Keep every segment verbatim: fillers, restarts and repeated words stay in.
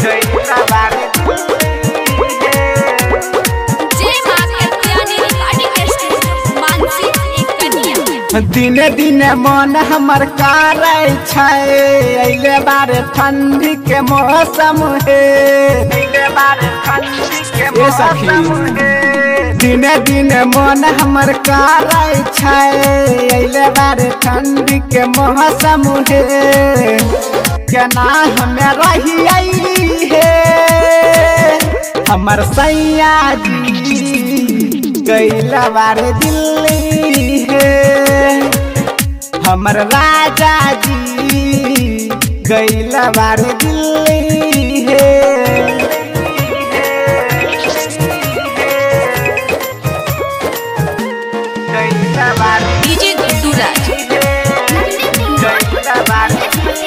गईला बारे दिने दिने मन हमर कारै छै अइले बारे ठंडी के मौसम है अइले बारे ठंडी के मौसम है दिने दिने मन हमर कारै छै अइले बारे ठंडी के मौसम है केना हमे रहियै हे हमर सैया जी गईला बारे दिल्ली है हमर राजा जी गईला बारे दिल्ली है गईला बारे डीजे गुड्डू राज गईला बारे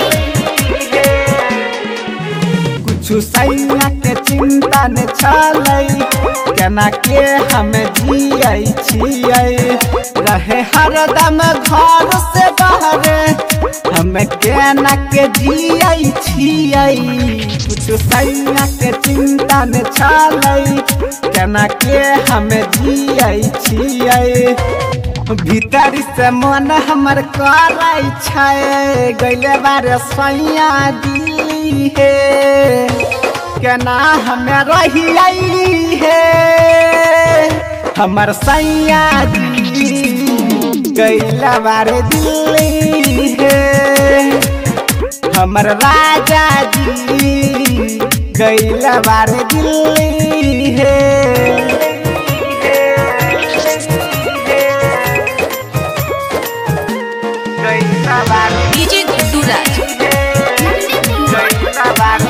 कुछु सैया के चिंता न छलै केना के हम जियै छियै रहे हरदम घर से बाहर हम केना के जियै छियै कुछु सैया के चिंता न छलै केना के हम जियै छियै भीतर से मन हमर करै छै गईले बारे सैया दिल्ली हे केना हमे रहियै हे हमर सैया जी गईला बारे दिल्ली हे हमर राजा जी गईला बारे दिल्ली हे गईला बारे डीजे गुड्डू राज गईला बारे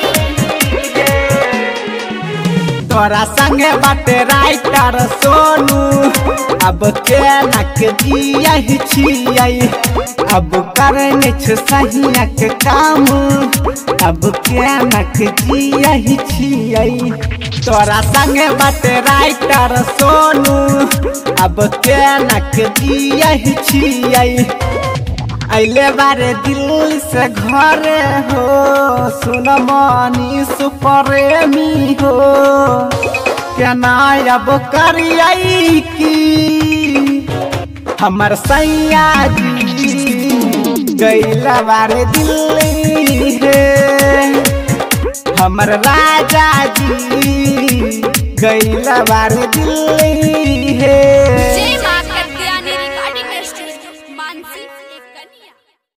तोरा संगे बाटे राइटर सोनू अब केना के जियै छियै अब करने छ सहिया के काम अब केना के जियै छियै तोरा संगे बाटे राइटर सोनू अब केना के जियै छियै अइले बारे दिल्ली से घरे हो सुन मनी सुप्रेमी हो केना अब करियै की हमर सैया जी गईला बारे दिल्ली हे हमर राजा जी गईला बारे दिल्ली हे।